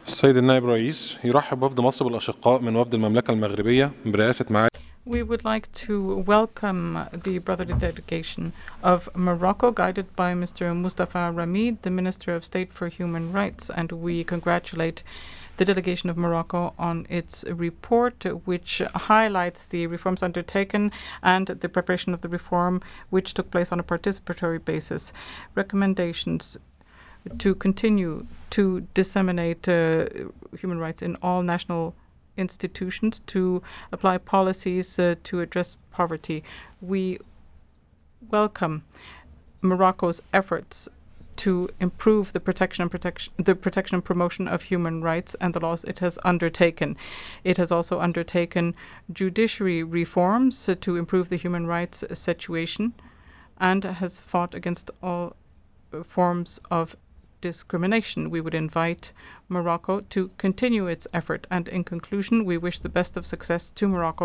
السيد النائب رئيس يرحب وفد مصر بالأشقاء من وفد المملكة المغربية برئاسة معالي. We would like to welcome the brotherly delegation of Morocco, guided by Mr. Mustafa Ramid, the Minister of State for Human Rights, and we congratulate the delegation of Morocco on its report, which highlights the reforms undertaken and the preparation of the reform, which took place on a participatory basis. Recommendations to continue to disseminate human rights in all national institutions, to apply policies to address poverty. We welcome Morocco's efforts to improve the protection and promotion of human rights and the laws it has undertaken. It has also undertaken judiciary reforms to improve the human rights situation and has fought against all forms of discrimination. We would invite Morocco to continue its effort, and in conclusion, we wish the best of success to Morocco